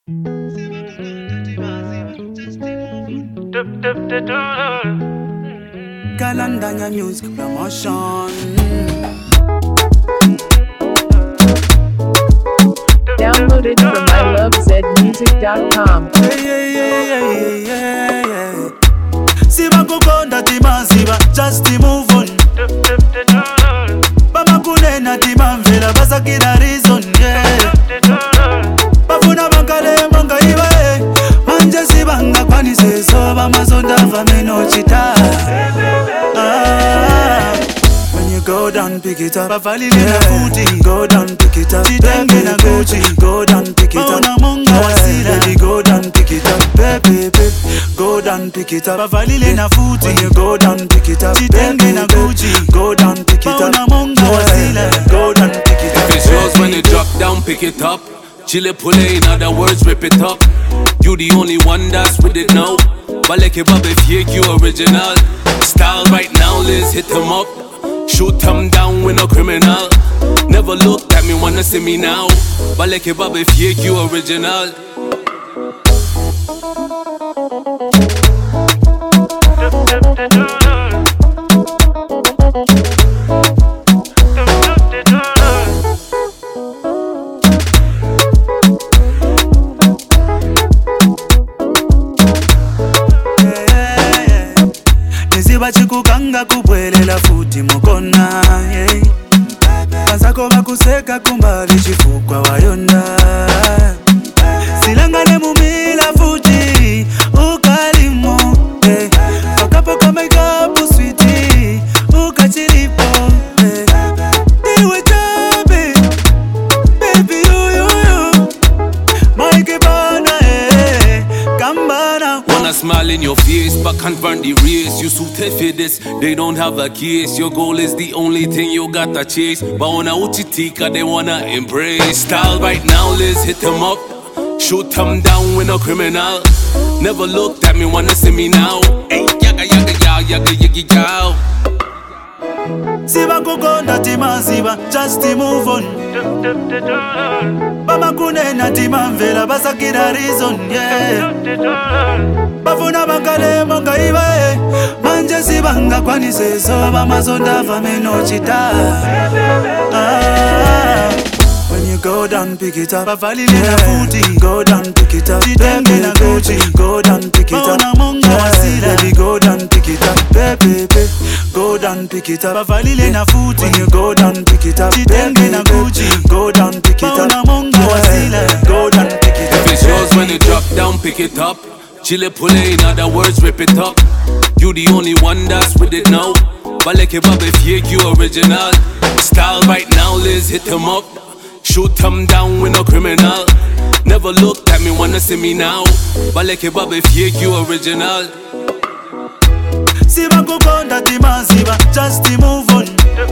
Galandanya Music Promotion. Downloaded from ilovezmusic.com. Yeah. Siba kukonda timaziba, just move on. Bama kunena timamvela, basakira reason, yeah. Bafuna bankale monga iwe, manje sibanga kwanise so bamazonda vameno chita. When you go down, pick it up. Bafali na futi, go down, pick it up. Chitenge na Gucci, go down, pick it up. Baby, go down, pick it up. Baby, go down, pick it up. Bafali na futi, when you go down, pick it up. Chitenge na Gucci, go down, pick it up. Go down, pick it up. If it's yours when it drop down, pick it up. Chile pule, in other words, rip it up. You the only one that's with it now. Baleke babe fake, you original. Style right now, let's hit them up. Shoot them down, we no criminal. Never looked at me, wanna see me now. Baleke babe fake, you original. Chikukanga kubwelela futi mukona, yeah. Pasako bakuseka kumbali chifukwa wayonda. Silangane mumila futi ukalimo, yeah. Wakapo kama ikapu sweetie ukachilipo, yeah. Diwe chabe, baby you Mike bana, kambana. Wanna smile in your face, but can't run the race. You suited for this, they don't have a case. Your goal is the only thing you gotta chase. But on a uchitika, they wanna embrace. Style right now, let's hit them up. Shoot them down, we no criminal. Never looked at me, wanna see me now. Hey, yaga yaga. Siba kukonda timaziba, just move on. Bama kunena timamvela, basakira reason, yeah. Bafuna bankale monga iwe, manje sibanga kwanise so bamazonda vameno chita. When you go down, pick it up. Bafali na futi, go down, pick it up. Chitenge na Gucci, go down, pick it up. Baby, go down, pick it up. Baby, go down, pick it up. Bafali na futi, when you go down, pick it up. Chitenge na Gucci, go down, pick it up. Go down, pick it up. If it's yours when it drop down, pick it up. Chile pule, in other words, rip it up. You the only one that's with it now. Baleke babe fake, you original. Style right now, let's hit them up. Shoot them down, we no criminal. Never looked at me, wanna see me now. Baleke babe fake, you original. Siba kukonda timaziba, just move on.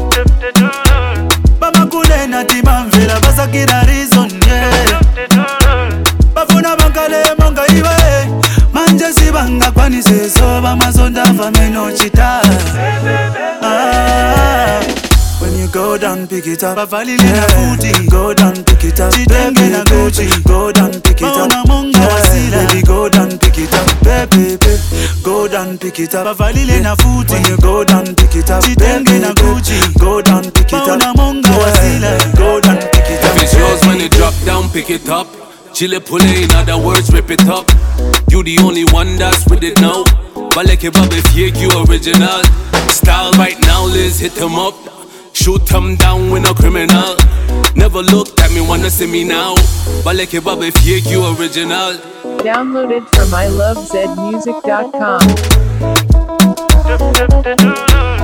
Bama kunena timamvela, basakira reason, yeah. Bafuna bankale monga iwe, manje sibanga kwanise so bamazonda vameno chita. When you go down, pick it up. Bafali na futi, go down, pick it up. Chitenge na Gucci, go down, pick it up. Baby, go down, pick it up. Baby, go down, pick it up. Bafali na futi, when you go down, pick it up. Chitenge na Gucci, go down, pick it up. Go down, pick it up. If it's yours when it drop down, pick it up. Chile pule, in other words, rip it up. You the only one that's with it now. Baleke babe fake, you original. Style right now, let's hit them up. Shoot them down, we no criminal. Never looked at me, wanna see me now. Baleke babe fake, you original. Downloaded from ilovezmusic.com.